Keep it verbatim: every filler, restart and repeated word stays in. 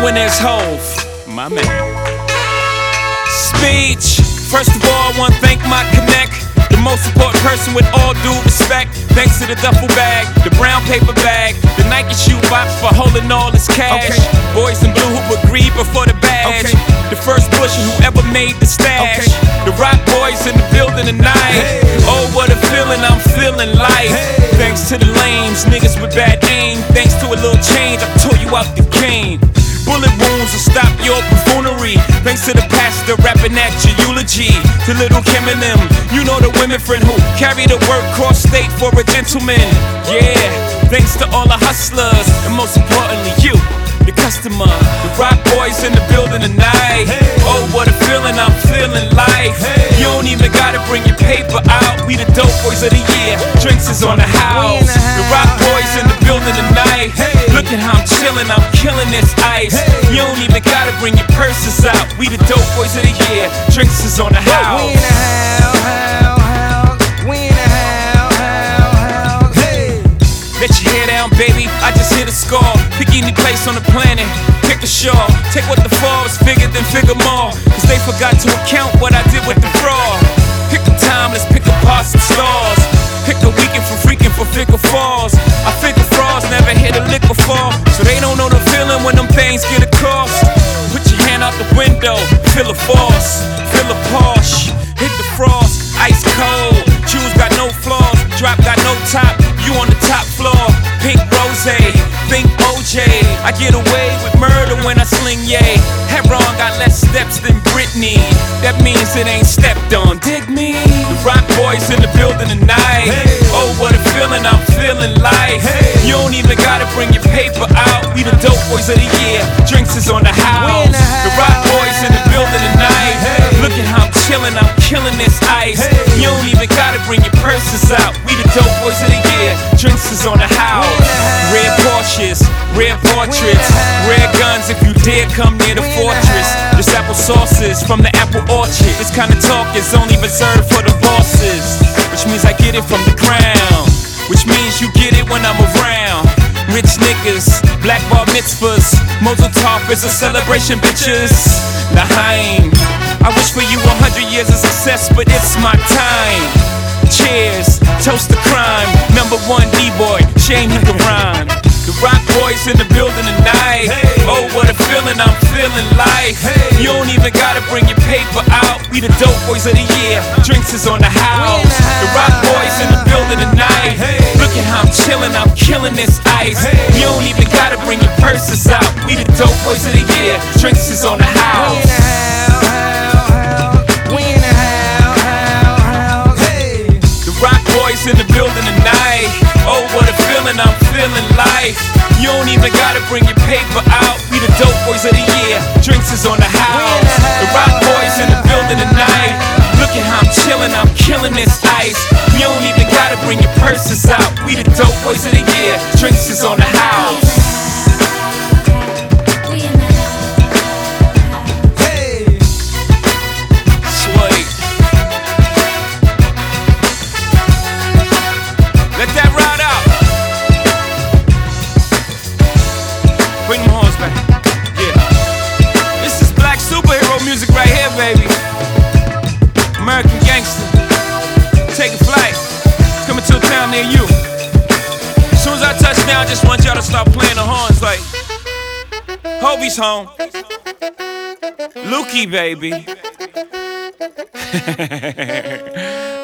when there's Hove, my man. Speech. First of all, I wanna thank my connect, the most important person with all due respect. Thanks to the duffel bag, the brown paper bag, the Nike shoe box for holding all this cash. Okay. Boys in blue who agreed before the badge. Okay. The first pusher who ever made the stash. Okay. The rock boys in the building tonight. Hey. Oh, what a feeling, I'm feeling life. Hey. Thanks to the lames, niggas with bad aim. Thanks to a little change, I tore you out the cane. Bullet wounds will stop your buffoonery. Thanks to the pastor rapping at your eulogy. To Little Kim and them, you know the women friend who carry the work cross state for a gentleman. Yeah, thanks to all the hustlers, and most importantly you, the customer. The rock boys in the building tonight. Hey. Oh, what a feeling, I'm feeling life. Hey. You don't even gotta bring your paper out. We the dope boys of the year, drinks is on the house. The, house. The rock boys in the building tonight. Hey. Look at how I'm chilling, I'm killing this ice. Hey. You don't even gotta bring your purses out. We the dope boys of the year, drinks is on the house. We in the house, house, house. We in the house, house, house. Hey. Let your hair down, baby, I just hit a score. Pick any place on the planet, pick a shore. Take what the falls, figure then figure more. Cause they forgot to account what I did with the fraud. Pick a time, let's pick apart some stars. Pick a weekend for freaking for figure falls. I figure frauds never hit a lick before, so they don't know the feeling when them things get across. Put your hand out the window, feel a force, feel a Porsche. Hit the frost, ice cold. Shoes got no flaws, drop got no top. You on the top floor, pink rose, think O J. I get away with murder when I sling yay. Heron got less steps than Britney. That means it ain't stepped on, dig me? The rock boys in the building tonight. Hey. Oh, what a feeling, I'm feeling life. Hey. You don't even gotta bring your paper out. We the dope boys of the year, drinks is on the house. The, house. The rock boys in the building tonight. Hey. Look at how I'm chilling, I'm killing this ice. Hey. You don't even gotta bring your purses out. We the dope boys of the year, drinks is on the house. Red Porsches, red portraits, red guns if you dare come near the fortress. This apple sauces from the apple orchard. This kind of talk is only reserved for the bosses, which means I get it from the ground, which means you get it when I'm around. Rich niggas, black bar mitzvahs, Mazel Tov is a celebration, bitches. L'chaim, I wish for you a hundred years of success, but it's my time. Cheers, toast to crime. Number one D-boy, shame he can rhyme. The rock boys in the building tonight. Hey. Oh, what a feeling, I'm feeling life. Hey. You don't even gotta bring your paper out. We the dope boys of the year, drinks is on the house. The, house. The rock boys in the building tonight. Hey. Look at how I'm chilling, I'm killing this ice. Hey. You don't even gotta bring your purses out. We the dope boys of the year, drinks is on the house. We in the house, house, house. We in the house, house, house. Hey. The rock boys in the building tonight. Oh, what a feeling, I'm feeling life. You don't even gotta bring your paper out. We the dope boys of the year, drinks is on the house. The rock boys in the building tonight. Look at how I'm chilling, I'm killing this ice. You don't even gotta bring your purses out. We the dope boys of the year, drinks is on the house. Music right here, baby. American gangster. Take a flight. Coming to a town near you. As soon as I touch down, I just want y'all to start playing the horns like Hovey's home. Lukey, baby.